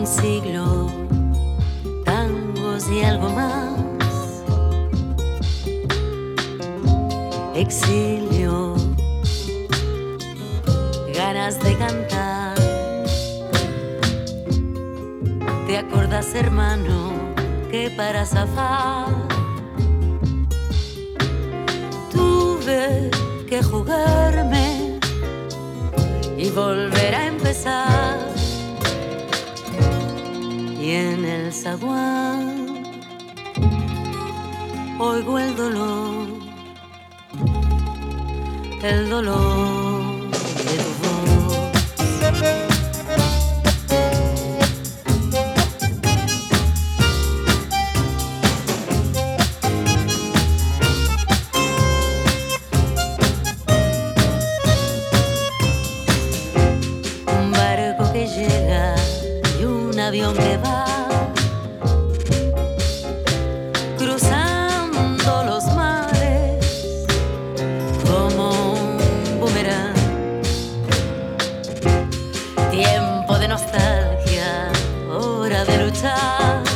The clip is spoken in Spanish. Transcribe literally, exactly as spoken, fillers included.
siglo, tangos y algo más. Exilio, ganas de cantar. ¿Te acordás, hermano, que para zafar tuve que jugarme y volver a empezar? Y en el zaguán oigo el dolor, el dolor de tu voz. Un barco que llega y un avión que va cruzando los mares como un boomerang. Tiempo de nostalgia, hora de luchar.